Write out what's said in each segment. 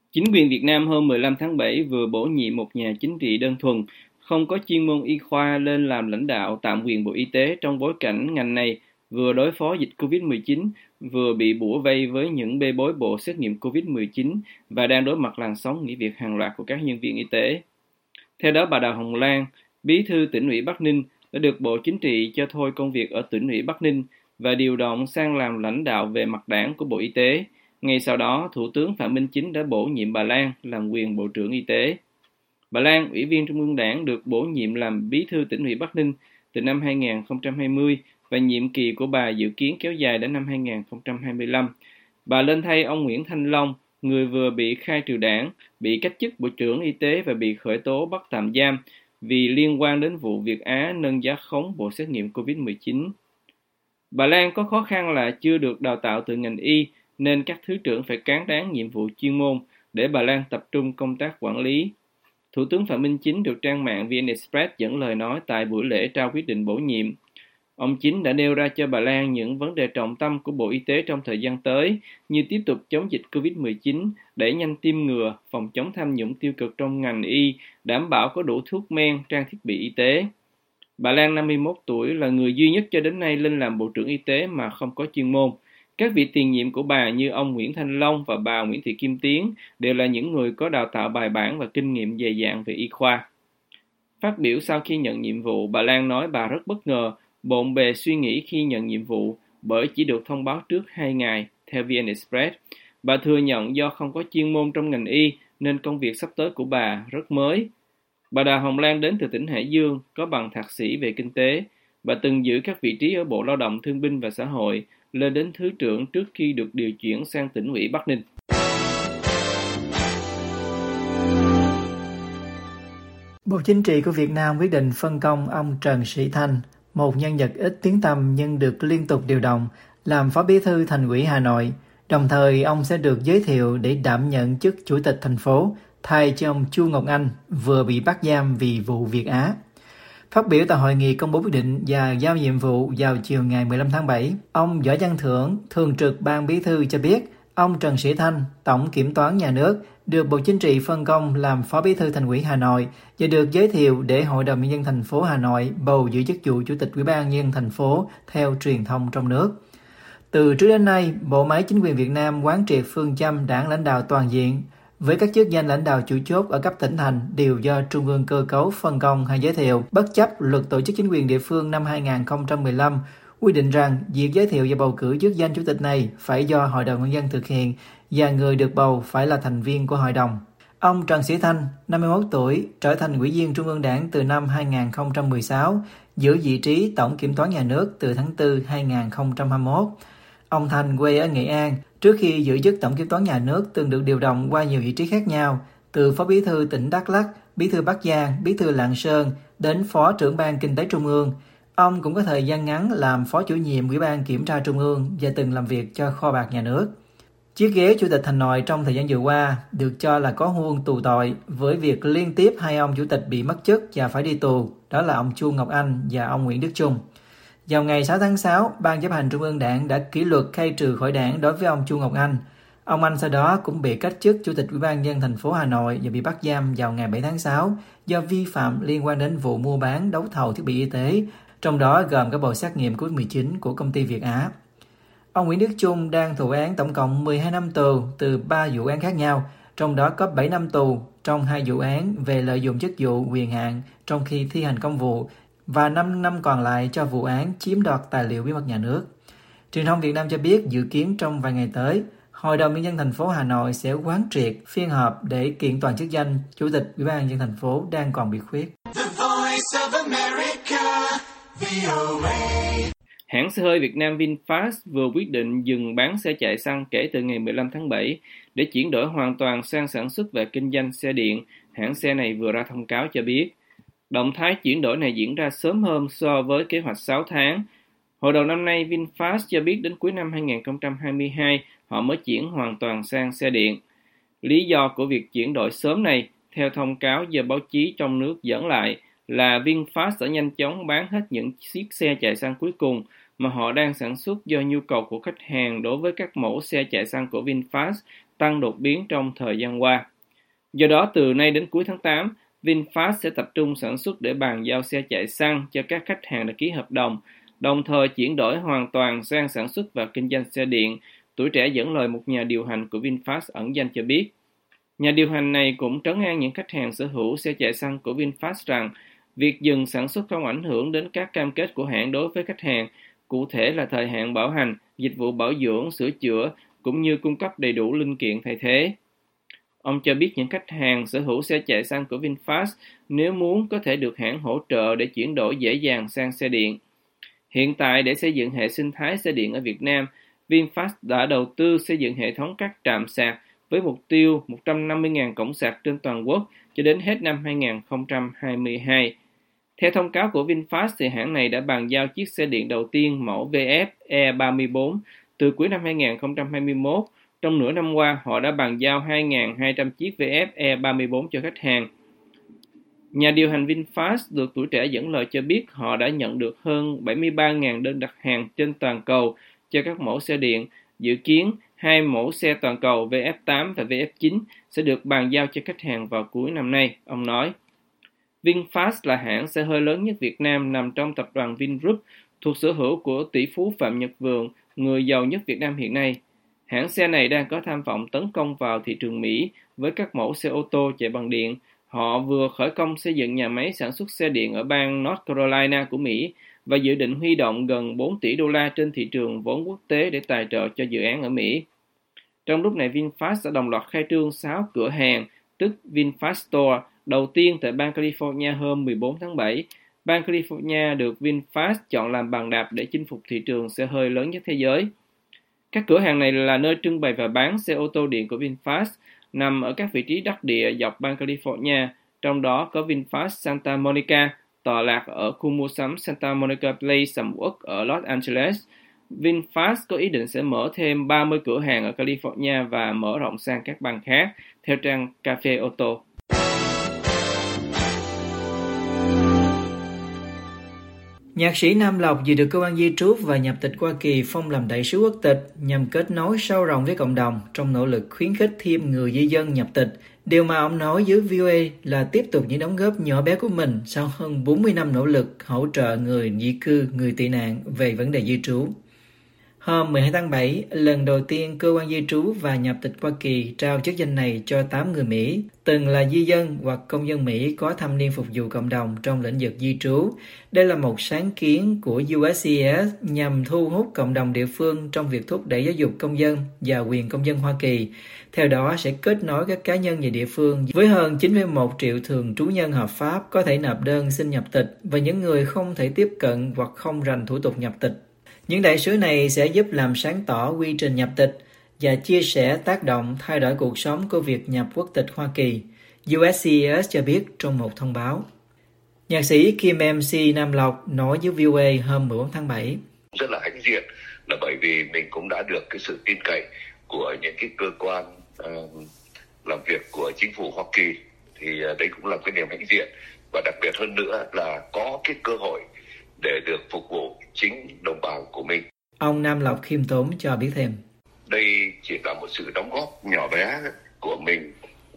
Chính quyền Việt Nam hôm 15 tháng 7 vừa bổ nhiệm một nhà chính trị đơn thuần, không có chuyên môn y khoa lên làm lãnh đạo tạm quyền Bộ Y tế trong bối cảnh ngành này vừa đối phó dịch Covid-19, vừa bị bủa vây với những bê bối bộ xét nghiệm Covid-19 và đang đối mặt làn sóng nghỉ việc hàng loạt của các nhân viên y tế. Theo đó, bà Đào Hồng Lan, Bí thư Tỉnh ủy Bắc Ninh, đã được Bộ Chính trị cho thôi công việc ở Tỉnh ủy Bắc Ninh và điều động sang làm lãnh đạo về mặt đảng của Bộ Y tế. Ngay sau đó, Thủ tướng Phạm Minh Chính đã bổ nhiệm bà Lan làm quyền Bộ trưởng Y tế. Bà Lan, Ủy viên Trung ương Đảng, được bổ nhiệm làm Bí thư Tỉnh ủy Bắc Ninh từ năm 2020 và nhiệm kỳ của bà dự kiến kéo dài đến năm 2025. Bà lên thay ông Nguyễn Thanh Long, người vừa bị khai trừ đảng, bị cách chức Bộ trưởng Y tế và bị khởi tố bắt tạm giam vì liên quan đến vụ Việt Á nâng giá khống bộ xét nghiệm Covid-19. Bà Lan có khó khăn là chưa được đào tạo từ ngành y, nên các thứ trưởng phải cán đáng nhiệm vụ chuyên môn để bà Lan tập trung công tác quản lý. Thủ tướng Phạm Minh Chính được trang mạng VN Express dẫn lời nói tại buổi lễ trao quyết định bổ nhiệm. Ông Chính đã nêu ra cho bà Lan những vấn đề trọng tâm của Bộ Y tế trong thời gian tới như tiếp tục chống dịch Covid-19, đẩy nhanh tiêm ngừa, phòng chống tham nhũng tiêu cực trong ngành y, đảm bảo có đủ thuốc men, trang thiết bị y tế. Bà Lan 51 tuổi là người duy nhất cho đến nay lên làm Bộ trưởng Y tế mà không có chuyên môn. Các vị tiền nhiệm của bà như ông Nguyễn Thanh Long và bà Nguyễn Thị Kim Tiến đều là những người có đào tạo bài bản và kinh nghiệm dày dạn về y khoa. Phát biểu sau khi nhận nhiệm vụ, bà Lan nói bà rất bất ngờ, bộn bề suy nghĩ khi nhận nhiệm vụ bởi chỉ được thông báo trước 2 ngày, theo VN Express. Bà thừa nhận do không có chuyên môn trong ngành y nên công việc sắp tới của bà rất mới. Bà Đào Hồng Lan đến từ tỉnh Hải Dương, có bằng thạc sĩ về kinh tế. Bà từng giữ các vị trí ở Bộ Lao động Thương binh và Xã hội, lên đến Thứ trưởng trước khi được điều chuyển sang Tỉnh ủy Bắc Ninh. Bộ Chính trị của Việt Nam quyết định phân công ông Trần Sĩ Thanh, một nhân vật ít tiếng tăm nhưng được liên tục điều động, làm Phó Bí thư Thành ủy Hà Nội. Đồng thời, ông sẽ được giới thiệu để đảm nhận chức Chủ tịch thành phố, thay cho ông Chu Ngọc Anh vừa bị bắt giam vì vụ Việt Á. Phát biểu tại hội nghị công bố quyết định và giao nhiệm vụ vào chiều ngày 15 tháng 7, ông Võ Văn Thưởng, Thường trực Ban Bí thư cho biết, ông Trần Sĩ Thanh, Tổng Kiểm toán Nhà nước, được Bộ Chính trị phân công làm Phó Bí thư Thành ủy Hà Nội và được giới thiệu để Hội đồng Nhân dân thành phố Hà Nội bầu giữ chức vụ Chủ tịch Ủy ban Nhân dân thành phố theo truyền thông trong nước. Từ trước đến nay, bộ máy chính quyền Việt Nam quán triệt phương châm đảng lãnh đạo toàn diện, với các chức danh lãnh đạo chủ chốt ở cấp tỉnh thành đều do Trung ương cơ cấu phân công hay giới thiệu, bất chấp Luật Tổ chức Chính quyền Địa phương năm 2015 quy định rằng việc giới thiệu và bầu cử chức danh chủ tịch này phải do Hội đồng Nhân dân thực hiện và người được bầu phải là thành viên của hội đồng. Ông Trần Sĩ Thanh, 51 tuổi, trở thành Ủy viên Trung ương Đảng từ năm 2016, giữ vị trí Tổng Kiểm toán Nhà nước từ tháng 4 2021. Ông Thanh quê ở Nghệ An, trước khi giữ chức Tổng Kiểm toán Nhà nước từng được điều động qua nhiều vị trí khác nhau, từ Phó Bí thư tỉnh Đắk Lắk, Bí thư Bắc Giang, Bí thư Lạng Sơn đến Phó trưởng Ban Kinh tế Trung ương. Ông cũng có thời gian ngắn làm Phó chủ nhiệm Ủy ban Kiểm tra Trung ương và từng làm việc cho Kho bạc Nhà nước. Chiếc ghế Chủ tịch Hà Nội trong thời gian vừa qua được cho là có huân tù tội với việc liên tiếp hai ông chủ tịch bị mất chức và phải đi tù, đó là ông Chu Ngọc Anh và ông Nguyễn Đức Chung. Vào ngày 6 tháng 6, Ban chấp hành Trung ương Đảng đã kỷ luật khai trừ khỏi đảng đối với ông Chu Ngọc Anh. Ông Anh sau đó cũng bị cách chức Chủ tịch Ủy ban Nhân dân thành phố Hà Nội và bị bắt giam vào ngày 7 tháng 6 do vi phạm liên quan đến vụ mua bán đấu thầu thiết bị y tế, trong đó gồm các bộ xét nghiệm COVID-19 của công ty Việt Á. Ông Nguyễn Đức Chung đang thụ án tổng cộng 12 năm tù từ 3 vụ án khác nhau, trong đó có 7 năm tù trong 2 vụ án về lợi dụng chức vụ quyền hạn trong khi thi hành công vụ và 5 năm còn lại cho vụ án chiếm đoạt tài liệu bí mật nhà nước. Truyền thông Việt Nam cho biết dự kiến trong vài ngày tới, Hội đồng Nhân dân thành phố Hà Nội sẽ quán triệt phiên họp để kiện toàn chức danh Chủ tịch Ủy ban Nhân dân thành phố đang còn bị khuyết. Hãng xe hơi Việt Nam VinFast vừa quyết định dừng bán xe chạy xăng kể từ ngày 15 tháng 7 để chuyển đổi hoàn toàn sang sản xuất và kinh doanh xe điện. Hãng xe này vừa ra thông cáo cho biết. Động thái chuyển đổi này diễn ra sớm hơn so với kế hoạch 6 tháng. Hồi đầu năm nay, VinFast cho biết đến cuối năm 2022, họ mới chuyển hoàn toàn sang xe điện. Lý do của việc chuyển đổi sớm này, theo thông cáo do báo chí trong nước dẫn lại, là VinFast đã nhanh chóng bán hết những chiếc xe chạy xăng cuối cùng mà họ đang sản xuất do nhu cầu của khách hàng đối với các mẫu xe chạy xăng của VinFast tăng đột biến trong thời gian qua. Do đó, từ nay đến cuối tháng 8, VinFast sẽ tập trung sản xuất để bàn giao xe chạy xăng cho các khách hàng đã ký hợp đồng thời chuyển đổi hoàn toàn sang sản xuất và kinh doanh xe điện. Tuổi Trẻ dẫn lời một nhà điều hành của VinFast ẩn danh cho biết. Nhà điều hành này cũng trấn an những khách hàng sở hữu xe chạy xăng của VinFast rằng việc dừng sản xuất không ảnh hưởng đến các cam kết của hãng đối với khách hàng, cụ thể là thời hạn bảo hành, dịch vụ bảo dưỡng, sửa chữa, cũng như cung cấp đầy đủ linh kiện thay thế. Ông cho biết những khách hàng sở hữu xe chạy xăng của VinFast nếu muốn có thể được hãng hỗ trợ để chuyển đổi dễ dàng sang xe điện. Hiện tại, để xây dựng hệ sinh thái xe điện ở Việt Nam, VinFast đã đầu tư xây dựng hệ thống các trạm sạc với mục tiêu 150.000 cổng sạc trên toàn quốc cho đến hết năm 2022. Theo thông cáo của VinFast, thì hãng này đã bàn giao chiếc xe điện đầu tiên mẫu VF E34 từ cuối năm 2021. Trong nửa năm qua, họ đã bàn giao 2.200 chiếc VF E34 cho khách hàng. Nhà điều hành VinFast được Tuổi Trẻ dẫn lời cho biết họ đã nhận được hơn 73.000 đơn đặt hàng trên toàn cầu cho các mẫu xe điện. Dự kiến, 2 mẫu xe toàn cầu VF8 và VF9 sẽ được bàn giao cho khách hàng vào cuối năm nay, ông nói. VinFast là hãng xe hơi lớn nhất Việt Nam nằm trong tập đoàn Vingroup, thuộc sở hữu của tỷ phú Phạm Nhật Vượng, người giàu nhất Việt Nam hiện nay. Hãng xe này đang có tham vọng tấn công vào thị trường Mỹ với các mẫu xe ô tô chạy bằng điện. Họ vừa khởi công xây dựng nhà máy sản xuất xe điện ở bang North Carolina của Mỹ và dự định huy động gần 4 tỷ đô la trên thị trường vốn quốc tế để tài trợ cho dự án ở Mỹ. Trong lúc này, VinFast đã đồng loạt khai trương 6 cửa hàng, tức VinFast Store, đầu tiên tại bang California hôm 14 tháng 7. Bang California được VinFast chọn làm bàn đạp để chinh phục thị trường xe hơi lớn nhất thế giới. Các cửa hàng này là nơi trưng bày và bán xe ô tô điện của VinFast, nằm ở các vị trí đắc địa dọc bang California, trong đó có VinFast Santa Monica, tọa lạc ở khu mua sắm Santa Monica Place sầm uất ở Los Angeles. VinFast có ý định sẽ mở thêm 30 cửa hàng ở California và mở rộng sang các bang khác, theo trang Cafe Auto. Nhạc sĩ Nam Lộc vừa được cơ quan di trú và nhập tịch Hoa Kỳ phong làm đại sứ quốc tịch nhằm kết nối sâu rộng với cộng đồng trong nỗ lực khuyến khích thêm người di dân nhập tịch. Điều mà ông nói với VOA là tiếp tục những đóng góp nhỏ bé của mình sau hơn 40 năm nỗ lực hỗ trợ người di cư, người tị nạn về vấn đề di trú. Hôm 12 tháng 7, lần đầu tiên cơ quan di trú và nhập tịch Hoa Kỳ trao chức danh này cho 8 người Mỹ, từng là di dân hoặc công dân Mỹ có thâm niên phục vụ cộng đồng trong lĩnh vực di trú. Đây là một sáng kiến của USCIS nhằm thu hút cộng đồng địa phương trong việc thúc đẩy giáo dục công dân và quyền công dân Hoa Kỳ. Theo đó, sẽ kết nối các cá nhân về địa phương với hơn 9,1 triệu thường trú nhân hợp pháp có thể nộp đơn xin nhập tịch và những người không thể tiếp cận hoặc không rành thủ tục nhập tịch. Những đại sứ này sẽ giúp làm sáng tỏ quy trình nhập tịch và chia sẻ tác động thay đổi cuộc sống của việc nhập quốc tịch Hoa Kỳ, USCIS cho biết trong một thông báo. Nhạc sĩ Kim MC Nam Lộc nói với VOA hôm 14 tháng 7. Rất là hãnh diện là bởi vì mình cũng đã được cái sự tin cậy của những cái cơ quan làm việc của chính phủ Hoa Kỳ. Thì đấy cũng là cái niềm hãnh diện, và đặc biệt hơn nữa là có cái cơ hội để được phục vụ chính đồng bào của mình. Ông Nam Lộc khiêm tốn cho biết thêm. Đây chỉ là một sự đóng góp nhỏ bé của mình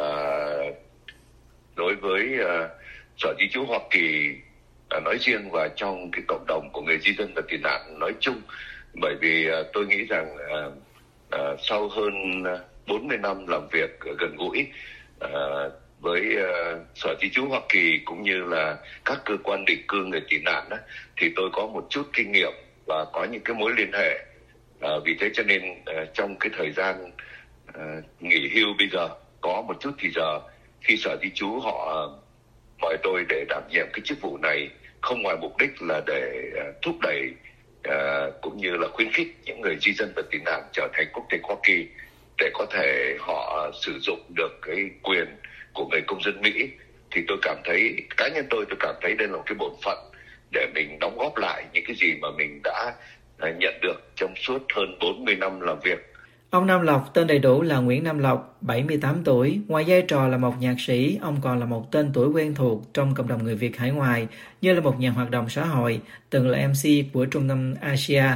đối với Sở Di trú Hoa Kỳ nói riêng và trong cái cộng đồng của người di dân và tị nạn nói chung. Bởi vì tôi nghĩ rằng sau hơn 40 năm làm việc gần gũi với Sở Di trú Hoa Kỳ cũng như là các cơ quan định cư người tị nạn thì tôi có một chút kinh nghiệm và có những cái mối liên hệ. Vì thế cho nên trong cái thời gian nghỉ hưu bây giờ có một chút thì giờ khi Sở Di trú họ mời tôi để đảm nhiệm cái chức vụ này, không ngoài mục đích là để thúc đẩy cũng như là khuyến khích những người di dân và tị nạn trở thành quốc tịch Hoa Kỳ để có thể họ sử dụng được cái quyền của người công dân Mỹ, thì tôi cảm thấy, cá nhân tôi cảm thấy đây là một cái bổn phận để mình đóng góp lại những cái gì mà mình đã nhận được trong suốt hơn 40 năm làm việc. Ông Nam Lộc tên đầy đủ là Nguyễn Nam Lộc, 78 tuổi. Ngoài vai trò là một nhạc sĩ, ông còn là một tên tuổi quen thuộc trong cộng đồng người Việt hải ngoại, như là một nhà hoạt động xã hội, từng là MC của Trung tâm Asia,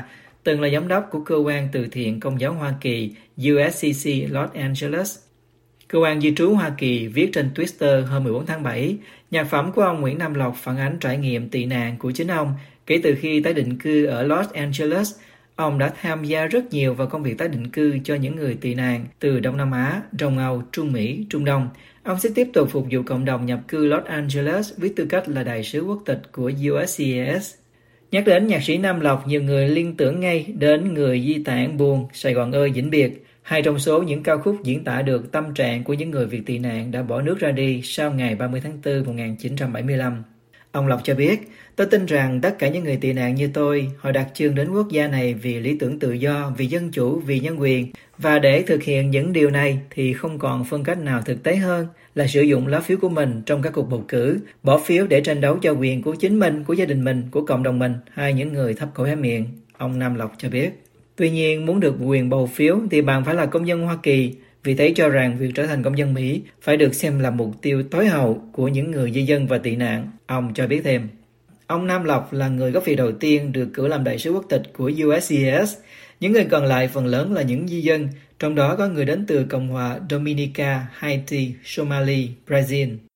từng là giám đốc của cơ quan từ thiện Công giáo Hoa Kỳ USCC Los Angeles. Cơ quan di trú Hoa Kỳ viết trên Twitter hôm 14 tháng 7, nhạc phẩm của ông Nguyễn Nam Lộc phản ánh trải nghiệm tị nạn của chính ông kể từ khi tái định cư ở Los Angeles. Ông đã tham gia rất nhiều vào công việc tái định cư cho những người tị nạn từ Đông Nam Á, Đông Âu, Trung Mỹ, Trung Đông. Ông sẽ tiếp tục phục vụ cộng đồng nhập cư Los Angeles với tư cách là đại sứ quốc tịch của USCIS. Nhắc đến nhạc sĩ Nam Lộc, nhiều người liên tưởng ngay đến Người di tản buồn, Sài Gòn ơi vĩnh biệt, hai trong số những ca khúc diễn tả được tâm trạng của những người Việt tị nạn đã bỏ nước ra đi sau ngày 30 tháng 4 1975. Ông Lộc cho biết, tôi tin rằng tất cả những người tị nạn như tôi, họ đặt chân đến quốc gia này vì lý tưởng tự do, vì dân chủ, vì nhân quyền. Và để thực hiện những điều này thì không còn phương cách nào thực tế hơn là sử dụng lá phiếu của mình trong các cuộc bầu cử, bỏ phiếu để tranh đấu cho quyền của chính mình, của gia đình mình, của cộng đồng mình, hay những người thấp cổ hé miệng, ông Nam Lộc cho biết. Tuy nhiên, muốn được quyền bầu phiếu thì bạn phải là công dân Hoa Kỳ, vì thế cho rằng việc trở thành công dân Mỹ phải được xem là mục tiêu tối hậu của những người di dân và tị nạn, ông cho biết thêm. Ông Nam Lộc là người gốc Việt đầu tiên được cử làm đại sứ quốc tịch của USCIS. Những người còn lại phần lớn là những di dân, trong đó có người đến từ Cộng hòa Dominica, Haiti, Somalia, Brazil.